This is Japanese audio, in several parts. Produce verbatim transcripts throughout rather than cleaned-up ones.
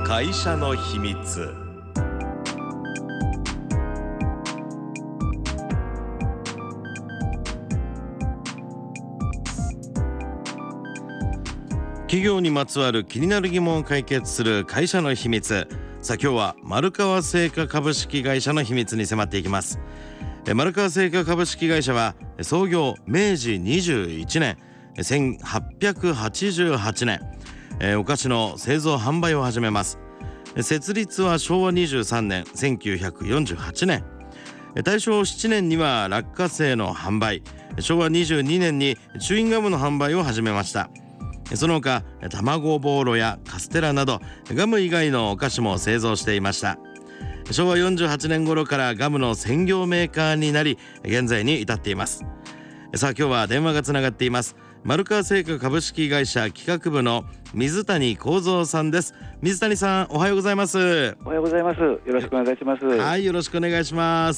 会社の秘密。企業にまつわる気になる疑問を解決する会社の秘密。さあ今日は丸川製菓株式会社の秘密に迫っていきます。丸川製菓株式会社は創業めいじにじゅういちねん、せんはっぴゃくはちじゅうはちねん、お菓子の製造販売を始めます。設立はしょうわにじゅうさんねん、せんきゅうひゃくよんじゅうはちねん、大正ななねんには落花生の販売、しょうわにじゅうにねんにチューインガムの販売を始めました。その他卵ボーロやカステラなどガム以外のお菓子も製造していました。しょうわよんじゅうはちねん頃からガムの専業メーカーになり、現在に至っています。さあ今日は電話がつながっています。丸川製菓株式会社企画部の水谷幸三さんです。水谷さん、おはようございます。 おはようございます。よろしくお願いします。 はい、よろしくお願いします。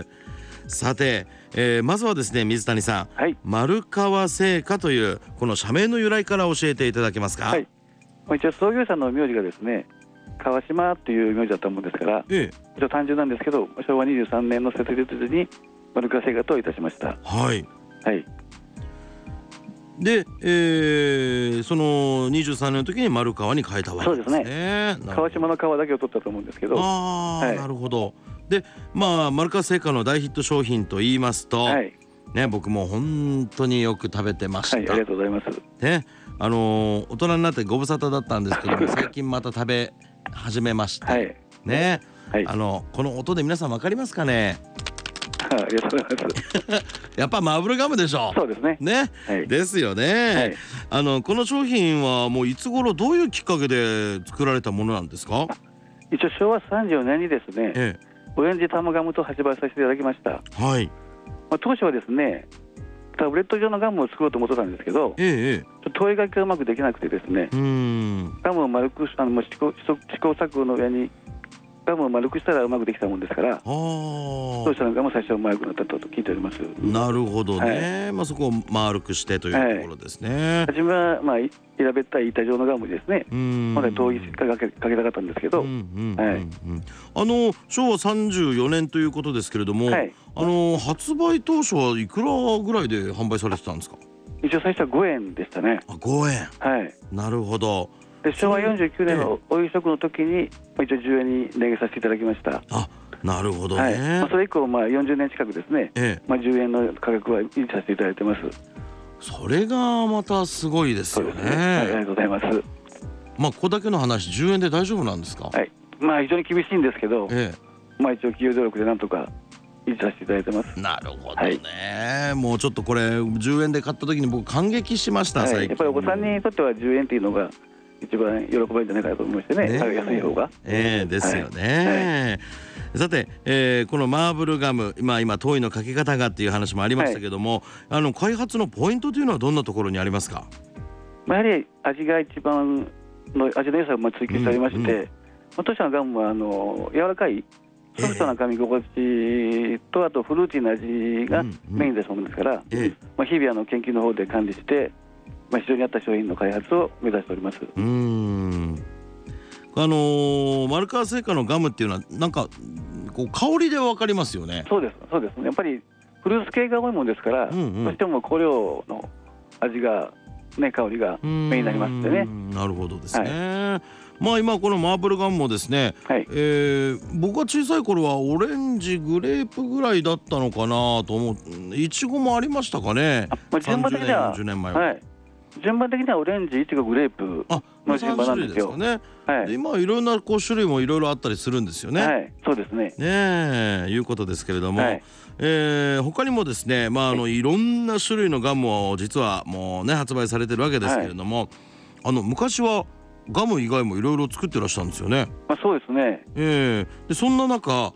さて、えー、まずはですね、水谷さん、 はい、 丸川製菓というこの社名の由来から教えていただけますか。 はい、一応創業者の名字がですね、川島という名字だったもんですから、ええ、一応単純なんですけど、しょうわにじゅうさんねんの設立時に丸川製菓といたしました。 はい、 はい、 で、えー、そのにじゅうさんねんの時に丸川に変えたわけですね。 そうですね。川島の川だけを取ったと思うんですけど。 あ、はい、なるほど。で、まあ丸川製菓の大ヒット商品と言いますと、はい、ね、僕も本当によく食べてました。 はい、ありがとうございます。 ね、あのー、大人になってご無沙汰だったんですけども最近また食べ始めまして、はい、ね、はい、あのこの音で皆さん分かりますかね。 ありがとうございますやっぱマーブルガムでしょ。 そうですね。 ね、はい、ですよね。はい、あのこの商品はもういつ頃どういうきっかけで作られたものなんですか。 一応しょうわさんじゅうよねんにですね、ええ、オレンジタムガムと発売させていただきました。はい、まあ、当初はですねタブレット状のガムを作ろうと思ってたんですけど、ええ、ちょっと投影書きがうまくできなくてですね、うーんガムを丸くあのもう試行試行錯誤の上にガムを丸くしたらうまくできたもんですから、当社のガム最初は丸くなったと聞いております。 なるほどね、はい、まあ、そこを丸くしてというところですね。 初めはまあ平べったい板状のガムですね。まだ遠いかけかけたかったんですけど、あのしょうわさんじゅうよねんということですけれども、はい、あの発売当初はいくらぐらいで販売されてたんですか。 一応最初はごえんでしたね。 あ、ごえん、 はい、 なるほど。 でしょうわよんじゅうきゅうねんのお夕食の時に一応じゅうえんに値上げさせていただきました。 あ、なるほどね。はい、 まあ、それ以降まあよんじゅうねん近くですね、ええ、まあ、じゅうえんの価格は維持させていただいてます。 それがまたすごいですよね。 そうですね、はい、ありがとうございます。 まあここだけの話じゅうえんで大丈夫なんですか。 はい、まあ非常に厳しいんですけど、ええ、まあ一応企業努力でなんとか維持させていただいてます。 なるほどね、はい、もうちょっとこれじゅうえんで買った時に僕感激しました、はい、最近。 やっぱりお子さんにとってはじゅうえんっていうのが一番喜ばれるんじゃないかと思いましてね、ね、安い方が、 えー、ですよね。はい、さて、えー、このマーブルガム、今今糖衣のかけ方がっていう話もありましたけども、はい、あの開発のポイントというのはどんなところにありますか。 やはり味が一番の味の良さが追求されまして、うんうん、当社のガムはあの柔らかいソフトな噛み心地と、あとフルーティーな味がメインですものですから、えーまあ、日々あの研究の方で管理して、まあ、非常に合った商品の開発を目指しております。 うーん、あのー、丸川製菓のガムっていうのはなんかこう香りで分かりますよね。 そうですそうですね。やっぱりフルーツ系が多いものですから、うんうん、どうしても香料の味が、ね、香りがメインになりますんでね。 なるほどですね。はい、まあ今このマーブルガムもですね、はい、えー、僕が小さい頃はオレンジグレープぐらいだったのかなと思う。いちごもありましたかね。 まあ、順番的にはさんじゅうねんよんじゅうねんまえは、はい、 順番的にはオレンジ、いちご、グレープの順番なんですよ。 ね、はい、で今いろんなこう種類もいろいろあったりするんですよね。 はい、そうですね。 ねえ、いうことですけれども、はい、えー、他にもですね、まああのいろんな種類のガムを実はもうね発売されてるわけですけれども、はい、あの昔はガム以外もいろいろ作ってらっしゃるんですよね。 まあ、そうですね。 えー、でそんな中、はい、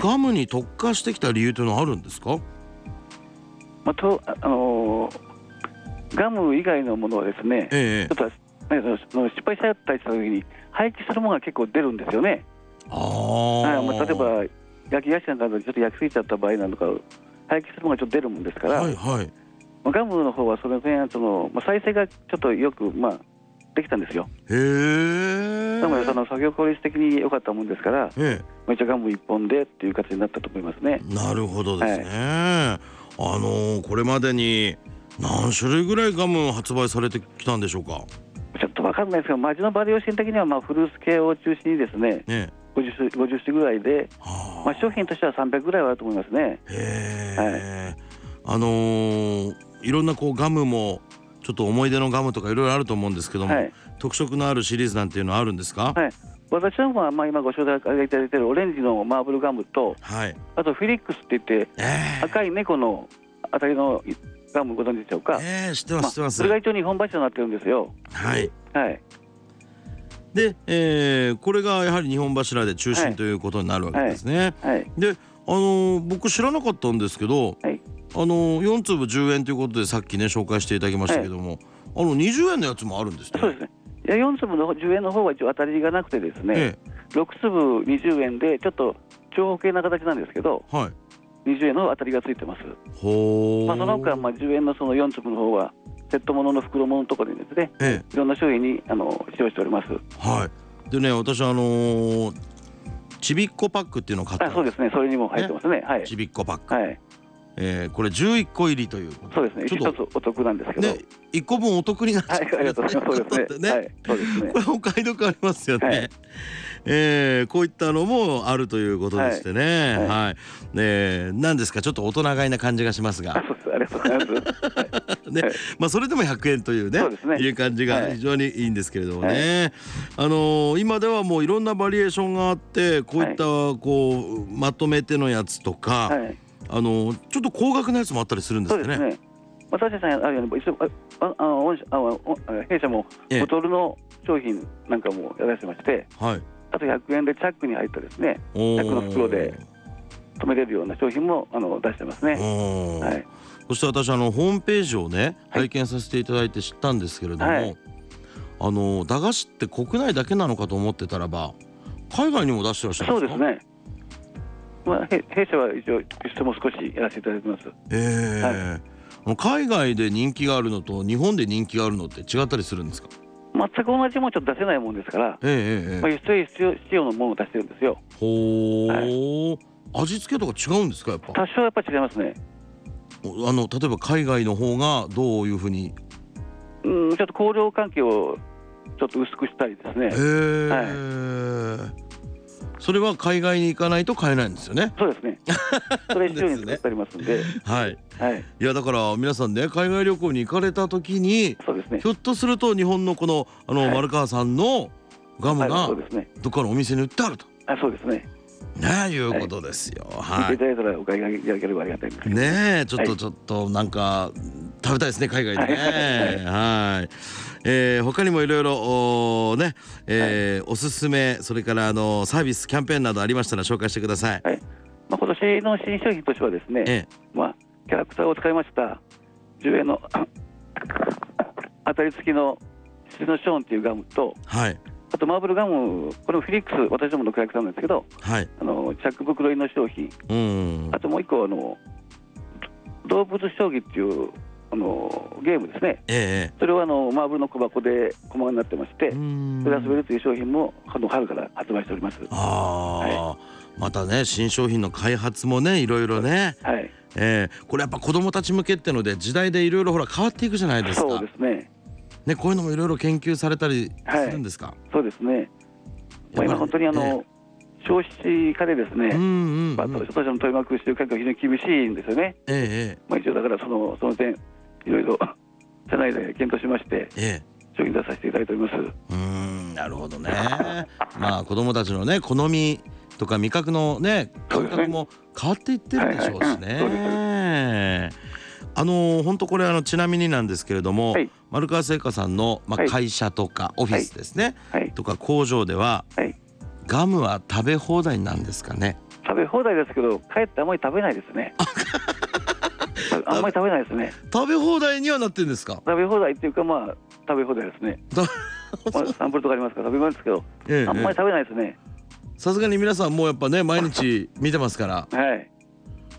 ガムに特化してきた理由というのはあるんですか。 まあとあのーガム以外のものはですね、ええ、ちょっと、ね、失敗しちゃったりした時に廃棄するものが結構出るんですよね。あ、はい、まあ、例えば焼き菓子なんかでちょっと焼きすぎちゃった場合なのか廃棄するものがちょっと出るもんですから、はいはい、まあ、ガムの方はその辺その、まあ、再生がちょっとよく、まあ、できたんですよ。 へー、 ー、 でもその作業効率的に良かったもんですから、えー、めっちゃガムいっぽんでっていう形になったと思いますね。 なるほどですね、はい、あのー、これまでに何種類ぐらいガム発売されてきたんでしょうか。 ちょっと分かんないですけど、味のバリエーション的にはまあフルーツ系を中心にですね、ねごじゅっ種ぐらいで、まあ、商品としてはさんびゃくぐらいはあると思いますね。 へー、はい、あのー、いろんなこうガムもちょっと思い出のガムとかいろいろあると思うんですけども、はい、特色のあるシリーズなんていうのはあるんですか。 はい、私の方はまあ今ご紹介いただいているオレンジのマーブルガムと、はい、あとフィリックスって言って、えー、赤い猫のあたりのガムご存知でしょうか。 えー、知ってます、知ってます。 それが一応日本柱になってるんですよ。 はい、 はい、 で、えー、これがやはり日本柱で中心ということになるわけですね。はいはい、で、あのー、僕知らなかったんですけど、はい、あのー、よん粒じゅうえんということでさっきね紹介していただきましたけども、はい、あのにじゅうえんのやつもあるんですね。 そうですね。いやよん粒のじゅうえんの方は一応当たりがなくてですね、ええ、ろく粒にじゅうえんでちょっと長方形な形なんですけど、はい、にじゅうえんの当たりがついてます。 ほー、 まあ、その他まあじゅうえんのそのよん粒の方はセットものの袋物のところにですね、ええ、いろんな商品にあの使用しております。 はい。でね、私あのー、ちびっこパックっていうのを買ったんです。 あ、そうですね、それにも入ってますね。はい、 ちびっこパック、 はい、 えー、これじゅういっこ入りということ。 そうですね、一つお得なんですけど、ね、 いっこぶんお得になっちゃう、 はい、ありがとうございます。そうですね、はい、そうですね。 これお買い得ありますよね。はい、えー、こういったのもあるということでしてね、はい、はい、えー、なんですか、ちょっと大人買いな感じがしますが、 あ、そうです、ありがとうございます。 ね、はい、まあそれでもひゃくえんというね、そうですね、いう感じが非常にいいんですけれどもね、はい、あのー、今ではもういろんなバリエーションがあって、こういったこうまとめてのやつとか、はい、あのー、ちょっと高額なやつもあったりするんですかね。 そうですね、私さんあるように一応ああのあ弊社もボトルの商品なんかもやらせてまして、はい、あとひゃくえんでチャックに入ったですね、チャックの袋で止めれるような商品もあの出してますね。はい、 そして私あのホームページをね拝見させていただいて知ったんですけれども、はい、あの駄菓子って国内だけなのかと思ってたらば海外にも出してらっしゃるんですか。 そうですね、まあ、弊社は一応輸出も少しやらせていただいてます。 えーはい、海外で人気があるのと日本で人気があるのって違ったりするんですか。 全く同じものちょっと出せないもんですから、えーえーまあ、輸出輸出仕様のものを出してるんですよ。 ほー、はい、味付けとか違うんですか。やっぱ多少やっぱ違いますね。 あの例えば海外の方がどういうふうに、 うん、ちょっと香料関係をちょっと薄くしたりですね。へー、はい、それは海外に行かないと買えないんですよね。 そうですね。それ以上に作ってありますんで。 はい。はい。いやだから皆さんね、海外旅行に行かれた時に、そうですね、ひょっとすると日本のこのあの、はい、丸川さんのガムが、はい、そうですね、どっかのお店に売ってあると。 あ、そうですね。 ねえ、いうことですよ。 はい。見ていただいたらお買い上げいただければありがたいです。 ねえ、ちょっとちょっとなんか食べたいですね、海外でね。はい。えー、他にもいろいろね、えーはい、おすすめ、それからあのサービスキャンペーンなどありましたら紹介してください。はい。 まあ、今年の新商品としてはですね、ええ、まあキャラクターを使いましたじゅうえんの当たり付きのシノショーンっていうガムと、はい、あとマーブルガム、これもフィリックス、私どものキャラクターなんですけど、はい、あのチャック袋入りの商品、うん、あともう一個あの動物将棋っていうあのゲームですね、ええ、それはあのマーブルの小箱で駒になってまして、それ遊べるという商品もあの春から発売しております。あ、 はい、またね、新商品の開発もね、いろいろね、はい、えー、これやっぱ子どもたち向けってので時代でいろいろほら変わっていくじゃないですか。 そうですね。ね、 こういうのもいろいろ研究されたりするんですか。はい、 そうですね。まあ、今本当にあの、えー、消費家でですね、私たちの取り巻く収穫が非常に厳しいんですよね。えー、まあ、一応だからそのその点いろいろ社内で検討しまして、えー、商品出させていただいております。うーん、なるほどね。まあ子どもたちのね好みとか味覚のね感覚も変わっていってるでしょうしね。あの本当これあのちなみになんですけれども、はい、丸川製菓さんの、まあ、会社とかオフィスですね、はいはい、とか工場では、はい、ガムは食べ放題なんですかね。 食べ放題ですけどかえってあんまり食べないですね。あんまり食べないですね。 食べ放題にはなってるんですか。 食べ放題っていうかまあ食べ放題ですね。まあ、サンプルとかありますから食べますけど、ええ、あんまり食べないですね。 さすがに皆さんもうやっぱね毎日見てますから。はい。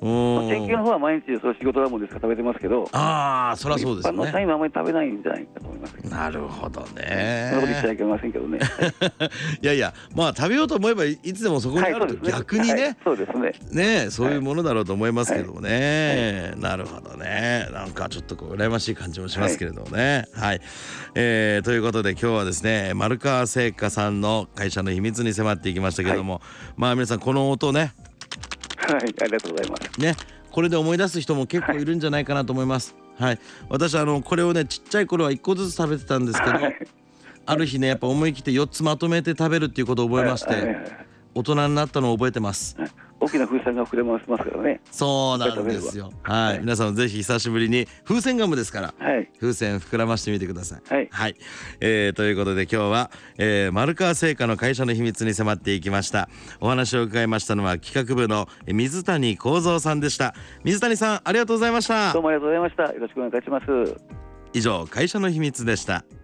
研究の方は毎日その仕事だもんですから食べてますけど、 ああそりゃそうですね。 一般の社員はあまり食べないんじゃないかと思います。 なるほどね。 そんなこと言っちゃいけませんけどね。 いやいや、まあ食べようと思えばいつでもそこにあると、逆にね、 そうですね、 ねそういうものだろうと思いますけどもね、はい、なるほどね。なんかちょっとこう羨ましい感じもしますけれどもね。はい、はい、えー、ということで今日はですね、丸川製菓さんの会社の秘密に迫っていきましたけれども、はい、まあ皆さんこの音ね、 はい、ありがとうございますね、これで思い出す人も結構いるんじゃないかなと思います。はい、はい、私あのこれをねちっちゃい頃はいっこずつ食べてたんですけど、はい、ある日ねやっぱ思い切ってよっつまとめて食べるっていうことを覚えまして、はいはいはい、大人になったのを覚えてます。 はい、大きな風船が膨れ回しますからね。 そうなんですよ。はい、はい、皆さんもぜひ久しぶりに風船ガムですから、はい、風船膨らましてみてください。はい、はい、えー、ということで今日は、えー、丸川製菓の会社の秘密に迫っていきました。お話を伺いましたのは企画部の水谷幸三さんでした。水谷さんありがとうございました。 どうもありがとうございました。よろしくお願いいたします。 以上会社の秘密でした。